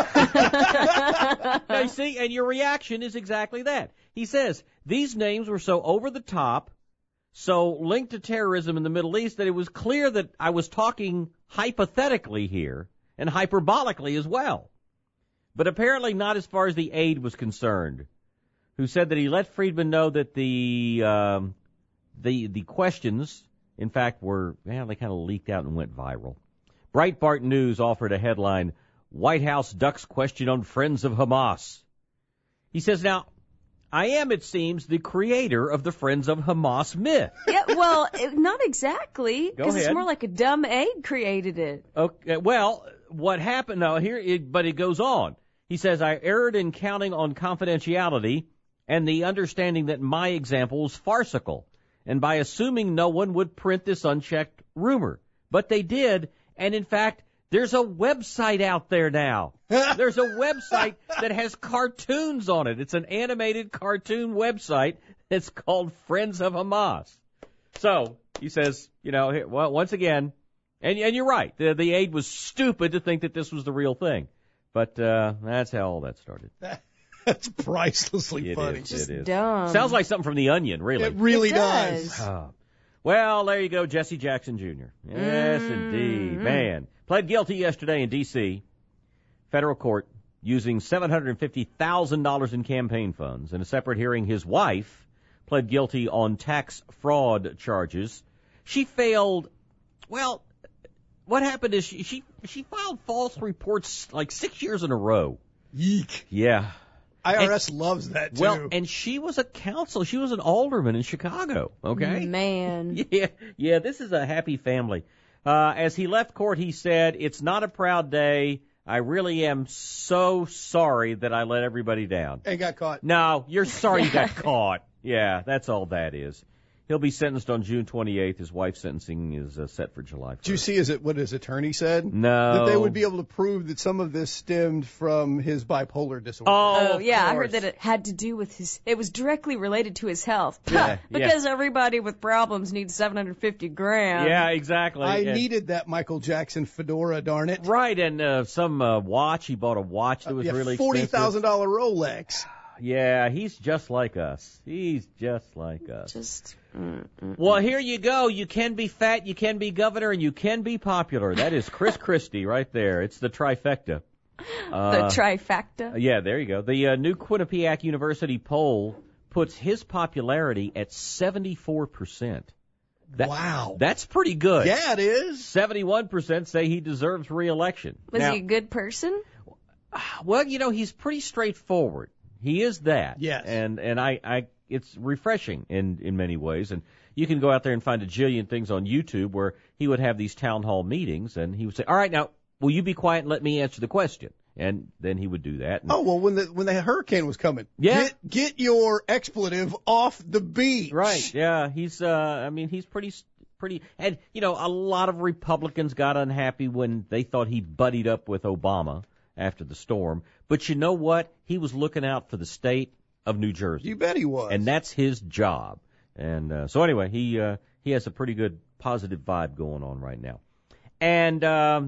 Now, you see, and your reaction is exactly that. He says, these names were so over the top, so linked to terrorism in the Middle East, that it was clear that I was talking hypothetically here, and hyperbolically as well. But apparently not as far as the aide was concerned, who said that he let Friedman know that the questions, in fact, were, well, they kind of leaked out and went viral. Breitbart News offered a headline, White House ducks question on Friends of Hamas. He says, now, I am, it seems, the creator of the Friends of Hamas myth. Yeah, well, not exactly, because it's more like a dumb aide created it. Okay, well, what happened now here, but it goes on. He says, I erred in counting on confidentiality and the understanding that my example was farcical, and by assuming no one would print this unchecked rumor. But they did, and in fact, there's a website out there now. There's a website that has cartoons on it. It's an animated cartoon website. It's called Friends of Hamas. So he says, well, once again, and you're right. The aide was stupid to think that this was the real thing. But that's how all that started. That's pricelessly funny. It is. Dumb. Sounds like something from The Onion, really. It really does. Well, there you go, Jesse Jackson Jr. Yes, indeed. Man, pled guilty yesterday in D.C. federal court using $750,000 in campaign funds. In a separate hearing, his wife pled guilty on tax fraud charges. She failed. Well, what happened is she filed false reports like 6 years in a row. Yeek. Yeah. IRS loves that, too. Well, and she was a council. She was an alderman in Chicago, okay? Man. Yeah, this is a happy family. As he left court, he said, "It's not a proud day. I really am so sorry that I let everybody down." And got caught. No, you're sorry you got caught. Yeah, that's all that is. He'll be sentenced on June 28th. His wife's sentencing is set for July 1st. Did you see what his attorney said? No. That they would be able to prove that some of this stemmed from his bipolar disorder. Oh yeah, I heard that it had to do with it was directly related to his health. Because everybody with problems needs $750,000. Yeah, exactly. I needed that Michael Jackson fedora, darn it. Right, and some watch. He bought a watch that was really expensive. $40,000 Rolex. Yeah, he's just like us. Well, here you go. You can be fat, you can be governor, and you can be popular. That is Chris Christie right there. It's the trifecta. The trifecta? Yeah, there you go. The new Quinnipiac University poll puts his popularity at 74%. Wow. That's pretty good. Yeah, it is. 71% say he deserves re-election. Was he a good person? Well, he's pretty straightforward. He is that. Yes. And it's refreshing in many ways. And you can go out there and find a jillion things on YouTube where he would have these town hall meetings and he would say, "All right, now, will you be quiet and let me answer the question?" And then he would do that. And, when the hurricane was coming. Yeah. Get your expletive off the beach. Right. Yeah. He's pretty, and a lot of Republicans got unhappy when they thought he buddied up with Obama after the storm. But you know what? He was looking out for the state of New Jersey. You bet he was. And that's his job. And so anyway, he has a pretty good positive vibe going on right now. And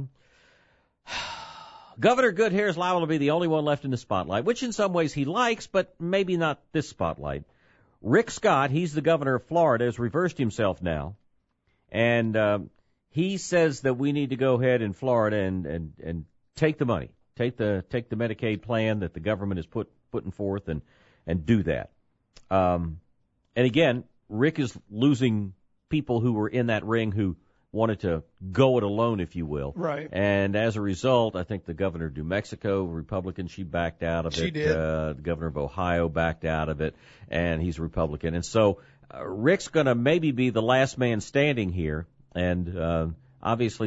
Governor Goodhair is liable to be the only one left in the spotlight, which in some ways he likes, but maybe not this spotlight. Rick Scott, he's the governor of Florida, has reversed himself now. And he says that we need to go ahead in Florida and take the money. Take the Medicaid plan that the government is putting forth and do that. And again, Rick is losing people who were in that ring who wanted to go it alone, if you will. Right. And as a result, I think the governor of New Mexico, Republican, she backed out of it. She did. The governor of Ohio backed out of it, and he's Republican. And so Rick's going to maybe be the last man standing here. And obviously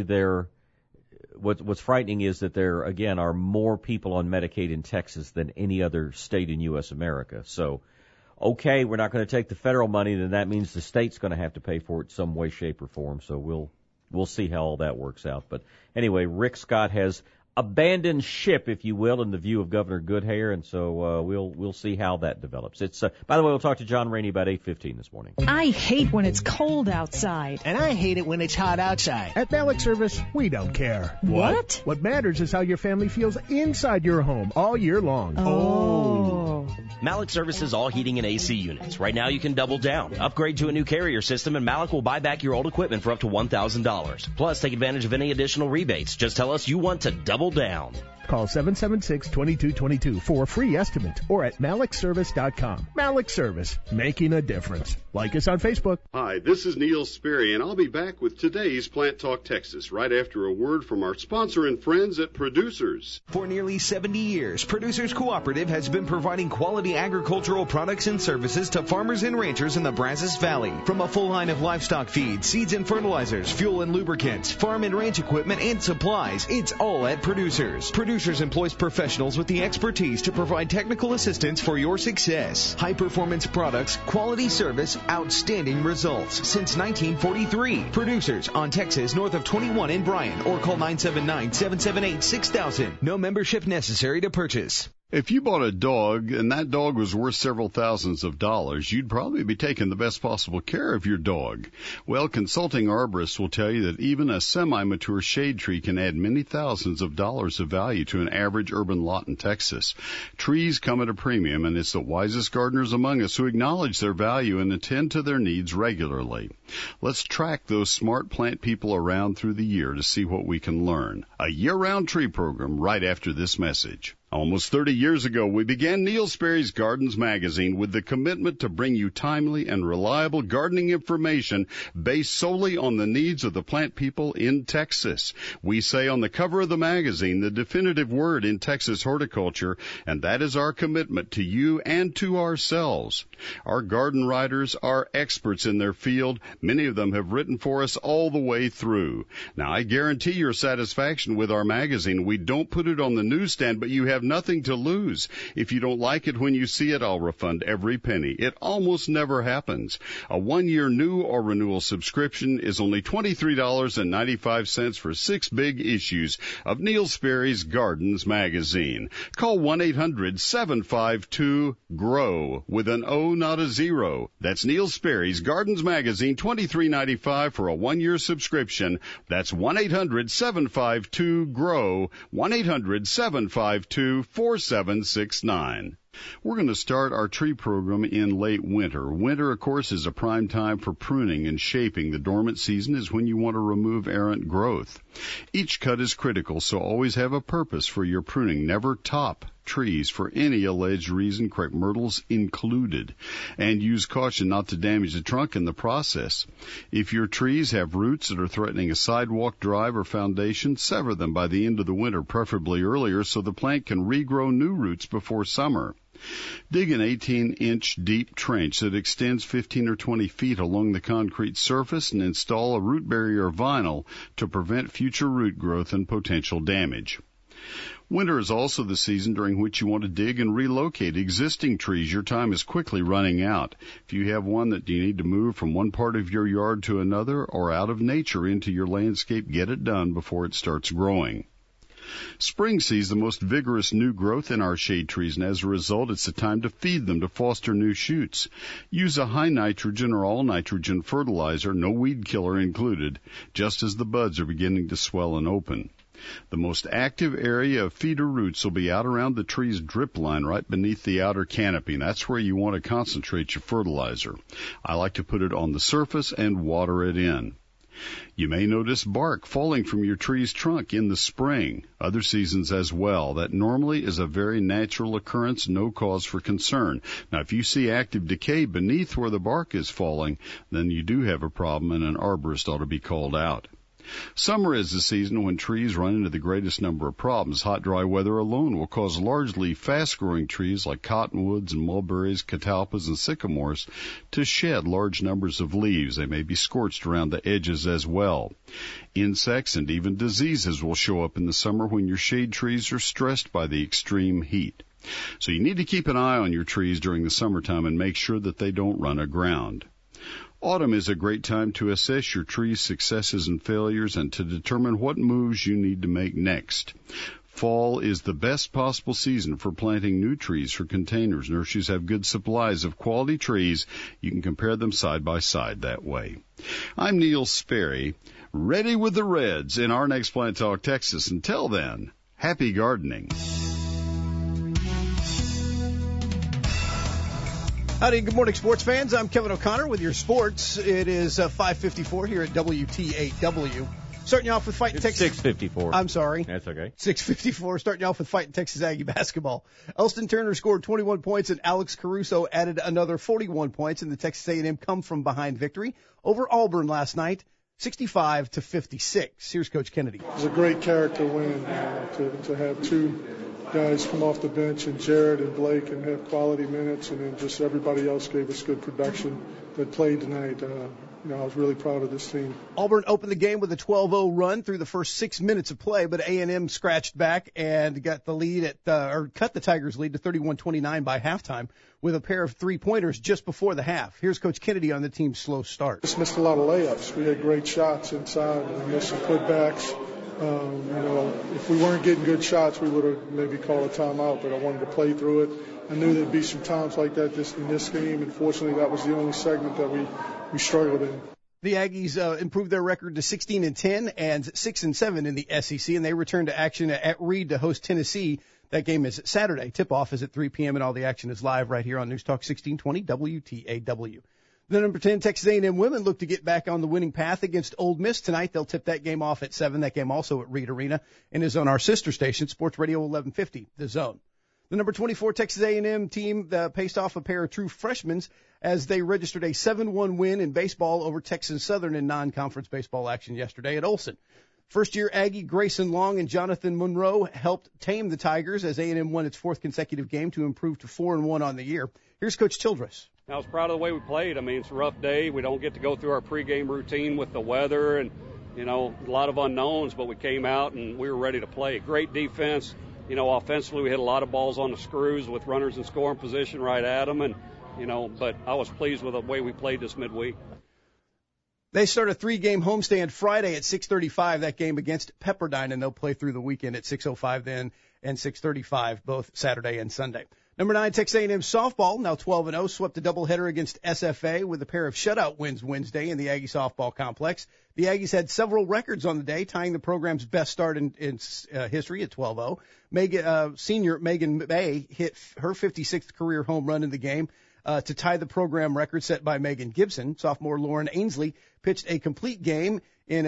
what's frightening is that there, again, are more people on Medicaid in Texas than any other state in U.S. America. So, okay, we're not going to take the federal money, then that means the state's going to have to pay for it some way, shape, or form. So we'll see how all that works out. But anyway, Rick Scott has abandoned ship, if you will, in the view of Governor Goodhair, and so we'll see how that develops. It's by the way, we'll talk to John Rainey about 8:15 this morning. I hate when it's cold outside. And I hate it when it's hot outside. At Malik Service, we don't care. What? What matters is how your family feels inside your home all year long. Oh. Malik Services all heating and AC units. Right now you can double down. Upgrade to a new Carrier system and Malik will buy back your old equipment for up to $1,000. Plus, take advantage of any additional rebates. Just tell us you want to double down. Call 776-2222 for a free estimate or at malikservice.com. Malik Service, making a difference. Like us on Facebook. Hi, this is Neil Sperry, and I'll be back with today's Plant Talk Texas right after a word from our sponsor and friends at Producers. For nearly 70 years, Producers Cooperative has been providing quality agricultural products and services to farmers and ranchers in the Brazos Valley. From a full line of livestock feed, seeds and fertilizers, fuel and lubricants, farm and ranch equipment and supplies, it's all at Producers. Producers employs professionals with the expertise to provide technical assistance for your success. High-performance products, quality service, outstanding results since 1943. Producers on Texas north of 21 in Bryan, or call 979-778-6000. No membership necessary to purchase. If you bought a dog and that dog was worth several thousands of dollars, you'd probably be taking the best possible care of your dog. Well, consulting arborists will tell you that even a semi-mature shade tree can add many thousands of dollars of value to an average urban lot in Texas. Trees come at a premium, and it's the wisest gardeners among us who acknowledge their value and attend to their needs regularly. Let's track those smart plant people around through the year to see what we can learn. A year-round tree program right after this message. Almost 30 years ago, we began Neil Sperry's Gardens magazine with the commitment to bring you timely and reliable gardening information based solely on the needs of the plant people in Texas. We say on the cover of the magazine the definitive word in Texas horticulture, and that is our commitment to you and to ourselves. Our garden writers are experts in their field. Many of them have written for us all the way through. Now, I guarantee your satisfaction with our magazine. We don't put it on the newsstand, but you have nothing to lose. If you don't like it when you see it, I'll refund every penny. It almost never happens. A 1-year new or renewal subscription is only $23.95 for 6 big issues of Neil Sperry's Gardens magazine. Call 1-800-752-GROW with an O, not a zero. That's Neil Sperry's Gardens magazine, $23.95 for a 1-year subscription. That's 1-800-752-GROW, 1-800-752-4769. We're going to start our tree program in late winter. Winter, of course, is a prime time for pruning and shaping. The dormant season is when you want to remove errant growth. Each cut is critical, so always have a purpose for your pruning. Never top trees for any alleged reason, crepe myrtles included, and use caution not to damage the trunk in the process. If your trees have roots that are threatening a sidewalk, drive, or foundation, sever them by the end of the winter, preferably earlier, so the plant can regrow new roots before summer. Dig an 18-inch deep trench that extends 15 or 20 feet along the concrete surface and install a root barrier vinyl to prevent future root growth and potential damage. Winter is also the season during which you want to dig and relocate existing trees. Your time is quickly running out. If you have one that you need to move from one part of your yard to another or out of nature into your landscape, get it done before it starts growing. Spring sees the most vigorous new growth in our shade trees, and as a result, it's the time to feed them to foster new shoots. Use a high nitrogen or all nitrogen fertilizer, no weed killer included, just as the buds are beginning to swell and open. The most active area of feeder roots will be out around the tree's drip line right beneath the outer canopy, and that's where you want to concentrate your fertilizer. I like to put it on the surface and water it in. You may notice bark falling from your tree's trunk in the spring, other seasons as well. That normally is a very natural occurrence, no cause for concern. Now, if you see active decay beneath where the bark is falling, then you do have a problem, and an arborist ought to be called out. Summer is the season when trees run into the greatest number of problems. Hot, dry weather alone will cause largely fast-growing trees like cottonwoods and mulberries, catalpas, and sycamores to shed large numbers of leaves. They may be scorched around the edges as well. Insects and even diseases will show up in the summer when your shade trees are stressed by the extreme heat. So you need to keep an eye on your trees during the summertime and make sure that they don't run aground. Autumn is a great time to assess your tree's successes and failures and to determine what moves you need to make next. Fall is the best possible season for planting new trees for containers. Nurseries have good supplies of quality trees. You can compare them side by side that way. I'm Neil Sperry, ready with the Reds in our next Plant Talk Texas. Until then, happy gardening. Howdy, good morning, sports fans. I'm Kevin O'Connor with your sports. It is 5:54 here at WTAW. Starting you off with fighting Texas. 6:54. I'm sorry. That's okay. 6:54. Starting you off with fighting Texas Aggie basketball. Elston Turner scored 21 points, and Alex Caruso added another 41 points in the Texas A&M come-from-behind victory over Auburn last night, 65-56. Here's Coach Kennedy. It was a great character win to have two guys come off the bench, and Jared and Blake, and have quality minutes, and then just everybody else gave us good production that played tonight. I was really proud of this team. Auburn opened the game with a 12-0 run through the first 6 minutes of play, but A&M scratched back and got the lead cut the Tigers' lead to 31-29 by halftime with a pair of three-pointers just before the half. Here's Coach Kennedy on the team's slow start. Just missed a lot of layups. We had great shots inside, and we missed some putbacks. If we weren't getting good shots, we would have maybe called a timeout, but I wanted to play through it. I knew there'd be some times like that in this game, and fortunately that was the only segment that we struggled in. The Aggies improved their record to 16-10 and 6-7 in the SEC, and they return to action at Reed to host Tennessee. That game is Saturday. Tip-off is at 3 p.m., and all the action is live right here on News Talk 1620 WTAW. The number 10 Texas A&M women look to get back on the winning path against Ole Miss tonight. They'll tip that game off at 7. That game also at Reed Arena and is on our sister station, Sports Radio 1150, The Zone. The number 24 Texas A&M team paced off a pair of true freshmen as they registered a 7-1 win in baseball over Texas Southern in non-conference baseball action yesterday at Olson. First-year Aggie Grayson Long and Jonathan Monroe helped tame the Tigers as A&M won its fourth consecutive game to improve to 4-1 on the year. Here's Coach Childress. I was proud of the way we played. I mean, it's a rough day. We don't get to go through our pregame routine with the weather and, a lot of unknowns, but we came out and we were ready to play. Great defense. Offensively, we hit a lot of balls on the screws with runners in scoring position right at them. And, but I was pleased with the way we played this midweek. They start a 3-game homestand Friday at 6:35, that game against Pepperdine, and they'll play through the weekend at 6:05 then and 6:35, both Saturday and Sunday. Number 9, Texas A&M softball, now 12-0, swept a doubleheader against SFA with a pair of shutout wins Wednesday in the Aggie softball complex. The Aggies had several records on the day, tying the program's best start in history at 12-0. Senior Megan Bay hit her 56th career home run in the game to tie the program record set by Megan Gibson. Sophomore Lauren Ainsley pitched a complete game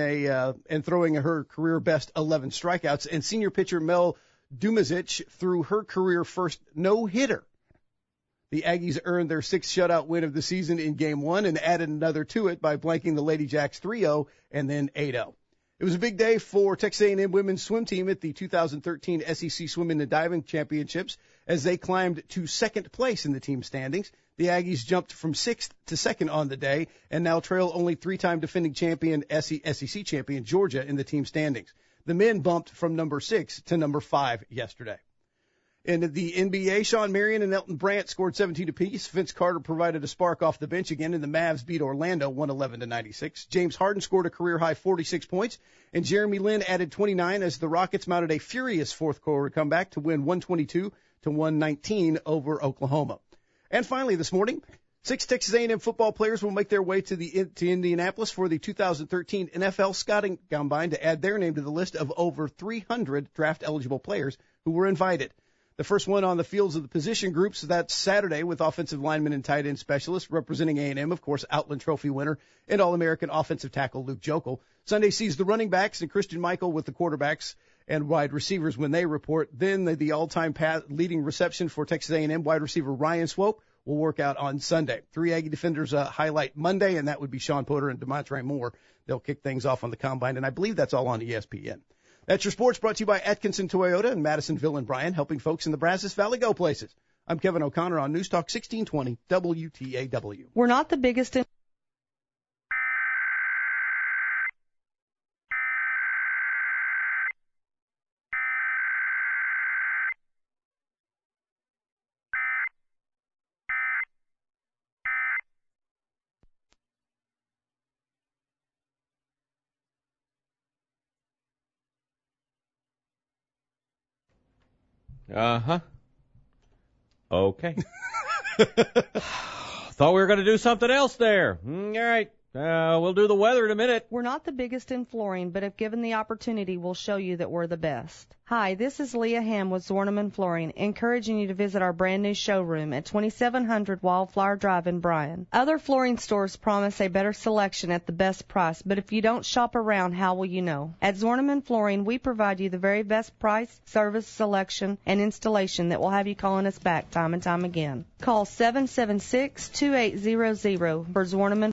and throwing her career best 11 strikeouts, and senior pitcher Mel Dumazic threw her career first no-hitter. The Aggies earned their 6th shutout win of the season in Game 1 and added another to it by blanking the Lady Jacks 3-0 and then 8-0. It was a big day for Texas A&M women's swim team at the 2013 SEC Swimming and Diving Championships as they climbed to 2nd place in the team standings. The Aggies jumped from 6th to 2nd on the day and now trail only 3-time defending champion SEC champion Georgia in the team standings. The men bumped from number 6 to number 5 yesterday. In the NBA, Sean Marion and Elton Brandt scored 17 apiece. Vince Carter provided a spark off the bench again, and the Mavs beat Orlando 111-96. James Harden scored a career-high 46 points, and Jeremy Lin added 29 as the Rockets mounted a furious fourth-quarter comeback to win 122-119 over Oklahoma. And finally this morning, 6 Texas A&M football players will make their way to Indianapolis for the 2013 NFL Scouting Combine to add their name to the list of over 300 draft-eligible players who were invited. The first one on the fields of the position groups, that's Saturday with offensive lineman and tight end specialist representing A&M, of course, Outland Trophy winner and All-American offensive tackle Luke Jokel. Sunday sees the running backs and Christian Michael with the quarterbacks and wide receivers when they report. Then the all-time leading reception for Texas A&M wide receiver Ryan Swope will work out on Sunday. 3 Aggie defenders highlight Monday, and that would be Sean Potter and DeMontre Moore. They'll kick things off on the Combine, and I believe that's all on ESPN. That's your sports brought to you by Atkinson Toyota in Madisonville and Bryan, helping folks in the Brazos Valley go places. I'm Kevin O'Connor on News Talk 1620 WTAW. We're not the biggest in Okay. Thought we were going to do something else there. All right. We'll do the weather in a minute. We're not the biggest in flooring, but if given the opportunity, we'll show you that we're the best. Hi, this is Leah Ham with Zorneman Flooring, encouraging you to visit our brand new showroom at 2700 Wildflower Drive in Bryan. Other flooring stores promise a better selection at the best price, but if you don't shop around, how will you know? At Zorneman Flooring, we provide you the very best price, service, selection, and installation that will have you calling us back time and time again. Call 776-2800 for Zorneman